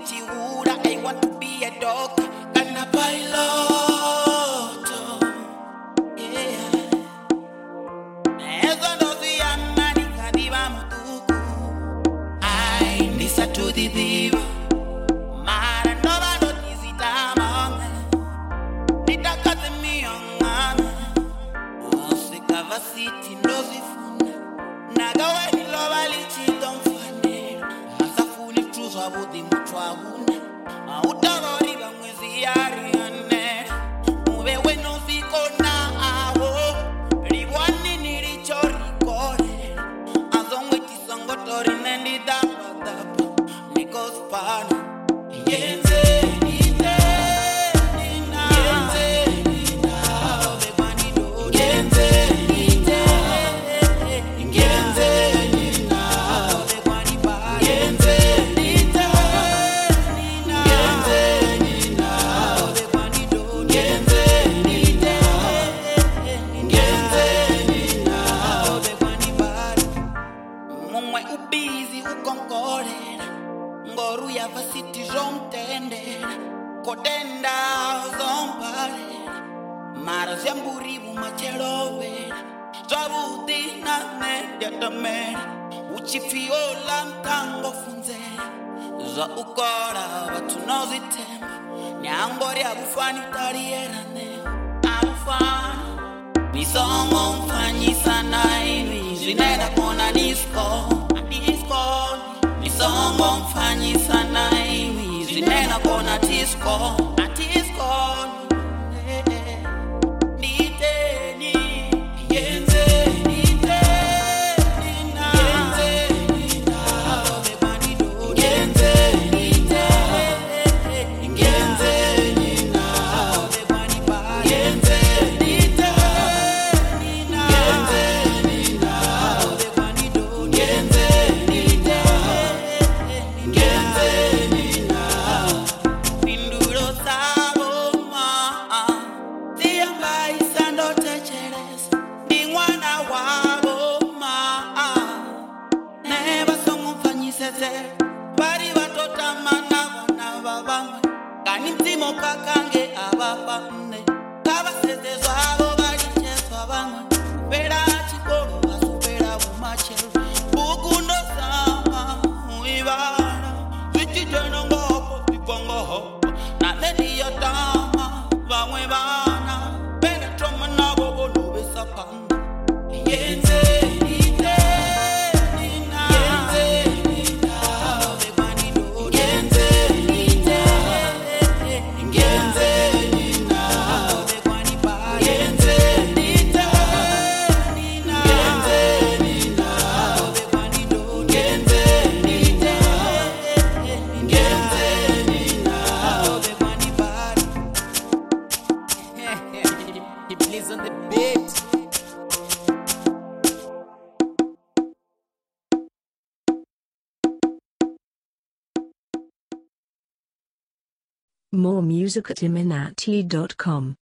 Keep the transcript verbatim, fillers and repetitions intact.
Chihuahua, I want to be a doctor and a pilot. To the diva, Mara Nova Notisitama, Nitaka the Mion, Osikava City, Nosifuna, Nagawa, Lovalichi, don't find it. Masafuni, Truth, I would be Mutuahuna, Autariba, Muziariane, Move when no Fico now, Ribuani, Nirichori, Core, as on with his Sangotor and ended up. Yenze, ite, nina. Yenze, nina. Obebani do. Yenze, ite. Yenze, nina. Obebani ba. Yenze, ite, nina. Yenze, nina. Obebani do. Yenze, ite. Yenze, nina. Obebani ba. Mumwe ubizi ukonkore. Ngoru ya vasiti jomtende Kodenda zompare Mara ziamburibu macherowe Zabuti na mediatamere Uchifiola mtango funze Za ukora watu nozitemba Nyangori abufani tarierane Abufani Nisongo mfanyi sana inu Zineda kona nisko Nisko Nisongo mfanyi sana imi Zinena kona tisko Atisko Niteni Yenze Nite Nina Yenze Nina Obebani do Yenze Nite Yenze Nina Obebani ba Yenze Nite Nina Yenze Nina Obebani do Yenze Nite Kakange abafane kabaseze zwabo balicheswa bamwe bera chikolo basubera bumachelo bukundo sama muibara vichijeno ngopo tikongo na ledi yatama bamwe bana bena troma nabo bolube sapanga yenze ite nina yenze nina obebani do yenze ite Yenze nina, obebani ba. Yenze nita, nina. Yenze nina, obebani do. Yenze nita, yenze nina, obebani ba. He plays on the beat. More music at iminati dot com.